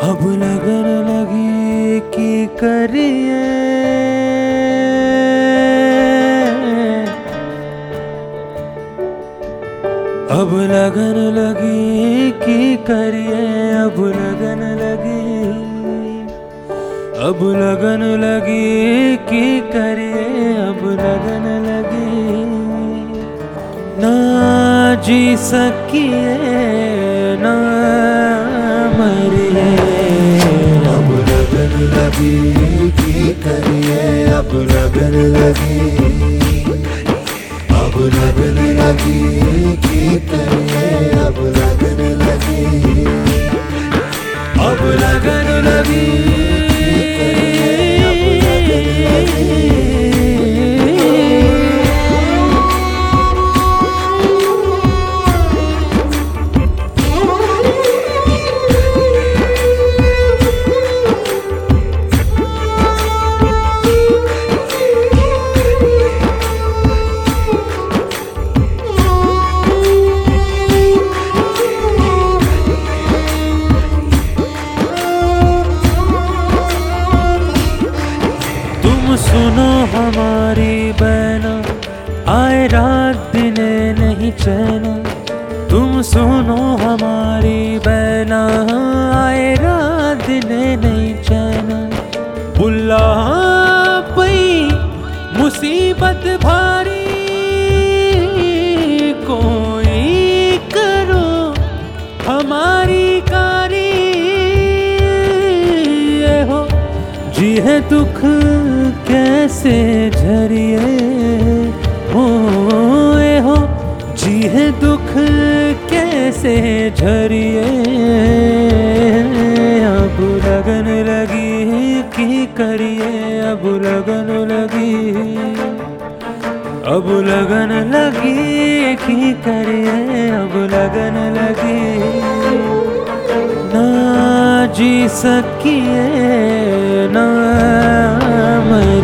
अब लगन लगी कि करिए, अब लगन लगी कि करिए, अब लगन लगी, अब लगन लगी कि करिए, अब लगन लगी। ना जी सकिए ना मरिए, अब लगन लगी कि करिए, अब लगन लगी, अब लगन लगी कि करिए, अब लगन लगी, अब लगन लगी। सुनो हमारी बहना, आए रात दिने नहीं चैना। तुम सुनो हमारी बहना, आए रात दिने नहीं चैना। बुल्ला पई मुसीबत भारी, कोई करो हमारी कारी। ये हो जी है दुख कैसे झरिए, हो जी है दुख कैसे झरिए। अब लगन लगी कि करिए, अब लगन लगी, अब लगन लगी कि करिए, अब लगन लगी। ना जी सकिए ना मरिए,